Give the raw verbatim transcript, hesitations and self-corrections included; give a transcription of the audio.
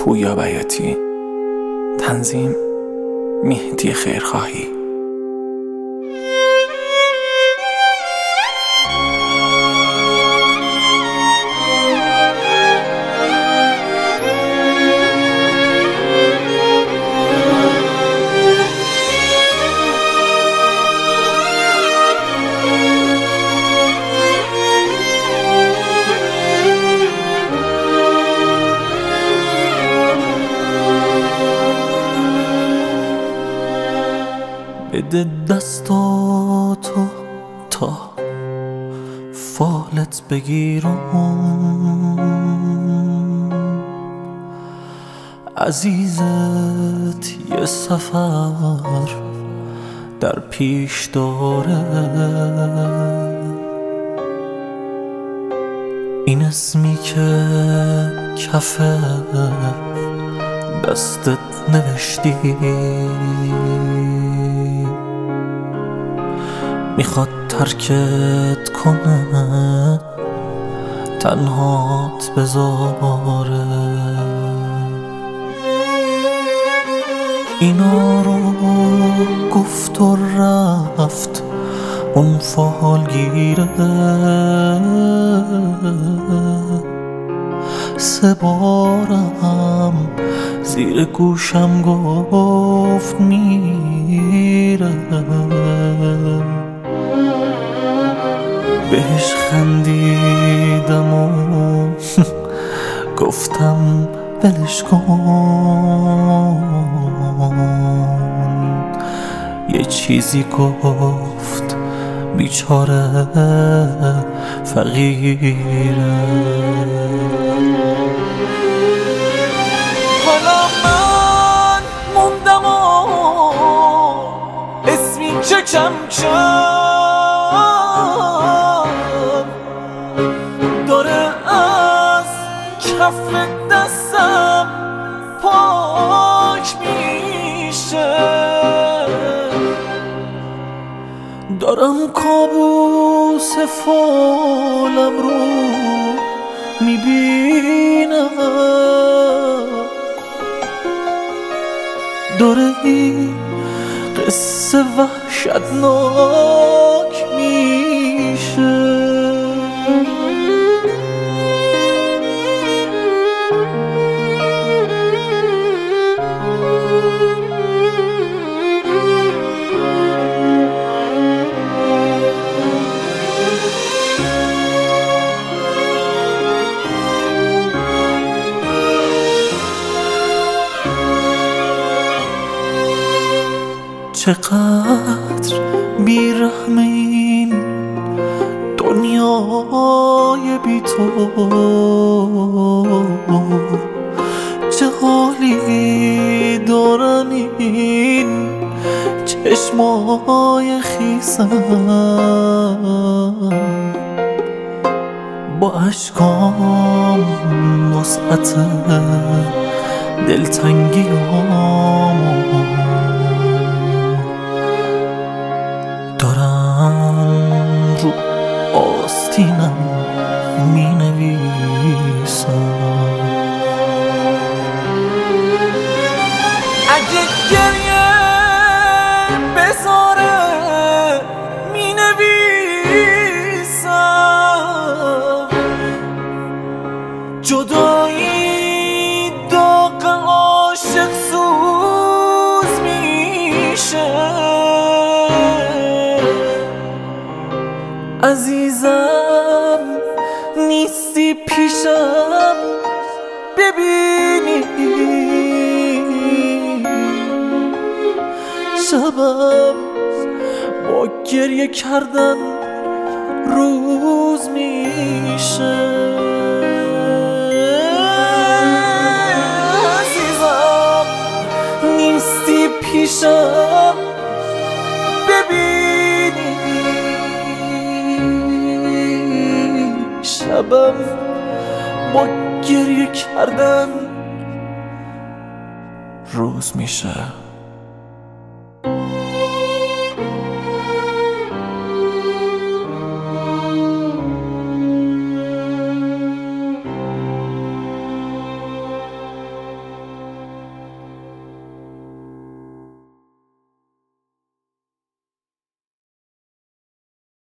پویا بیاتی. تنظیم مهدی خیرخواهی. بده دستاتو تا فالت بگیرم، عزیزت یه سفر در پیش داره. این اسمی که کف دستت نوشتی میخواد ترکت کنه، تنهات بذاره. اینا رو گفت و رفت اون فالگیره، سه بارم زیر گوشم گفت میره. بهش خندیدم و گفتم ولش کن. یه چیزی گفت بیچاره فقیره. حالا من موندم و اسمی که کم کم کف دستم پاک میشه. دارم کابوس فالم رو میبینم، داره این قصه وحشتناک میشه. چقدر بیرحم این دنیای بی تو، چه حالی دارن این چشمای خیسم. با اشکام وسعت دلتنگیام دارم رو آستینم می نویسم. اگه گریه بذاره می نویسم، جدایی داغ عاشق سوز میشه. عزیزم نیستی پیشم ببینی، شبم با گریه کردن روز میشه. عزیزم نیستی پیشم ببینی، شبم با گریه کردن روز میشه.